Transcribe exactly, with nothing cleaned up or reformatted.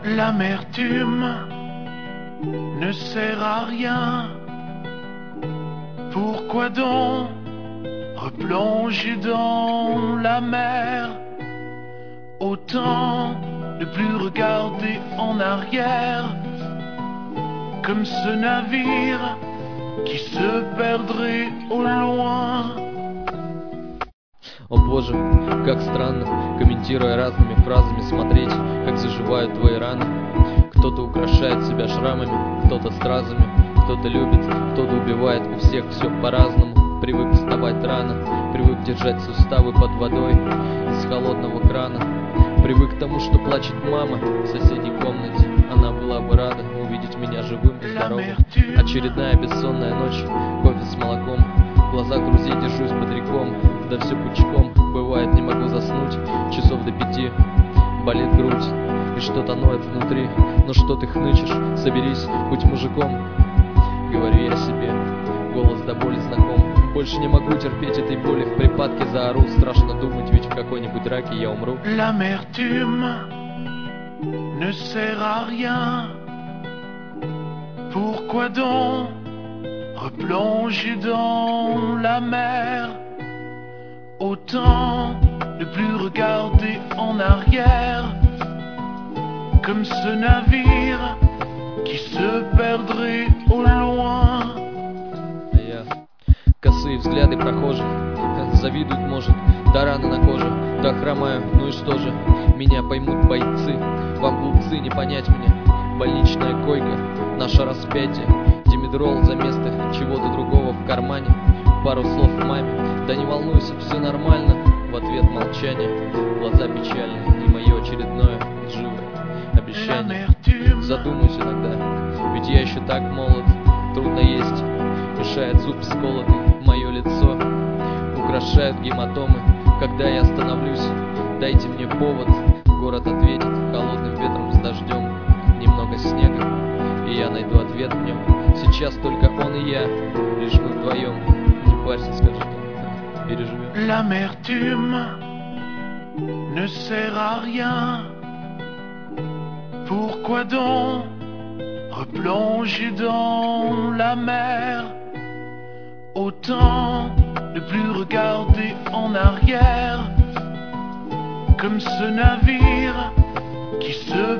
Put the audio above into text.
L'amertume ne sert à rien. Pourquoi donc replonger dans la mer? Autant ne plus regarder en arrière, comme ce navire qui se perdrait au loin. О боже, как странно, комментируя разными фразами, смотреть, как заживают твои раны. Кто-то украшает себя шрамами, кто-то стразами, кто-то любит, кто-то убивает, у всех все по-разному. Привык вставать рано, привык держать суставы под водой из холодного крана. Привык к тому, что плачет мама в соседней комнате. Она была бы рада увидеть меня живым и здоровым. Очередная бессонная ночь, кофе с молоком. В глазах друзей держусь бодряком, да все пучком. Бывает, не могу заснуть, часов до пяти. Болит грудь, и что-то ноет внутри. Ну что ты хнычешь, соберись, будь мужиком. Говорю я себе, голос до боли знаком. Больше не могу терпеть этой боли, в припадке заору. Страшно думать, ведь в какой-нибудь драке я умру. L'amertume ne sert à rien. Pourquoi donc replonger dans la mer? Autant ne plus regarder en arrière, comme ce navire qui se perdrait au loin. Косые взгляды прохожих завидуют, может, да раны на коже, да хромаю, ну и что же? Меня поймут бойцы, вам, глупцы, не понять меня. Больничная койка, наше распятие, димедрол за место чего-то другого в кармане. Пару слов маме, да не волнуйся, все нормально. В ответ молчание, глаза печальные и мое очередное лживое обещание. Задумаюсь иногда, ведь я еще так молод, трудно есть, мешает зуб сколотый. Мое лицо украшают гематомы. Когда я остановлюсь, дайте мне повод. Город ответит холодным ветром с дождем. Немного снега, и я найду ответ в нем. Сейчас только он и я, лишь мы вдвоем. Не парься, скажет он, переживем. L'amertume ne sert à rien. Pourquoi donc replonger dans la mer? Autant ne plus regarder en arrière, comme ce navire qui se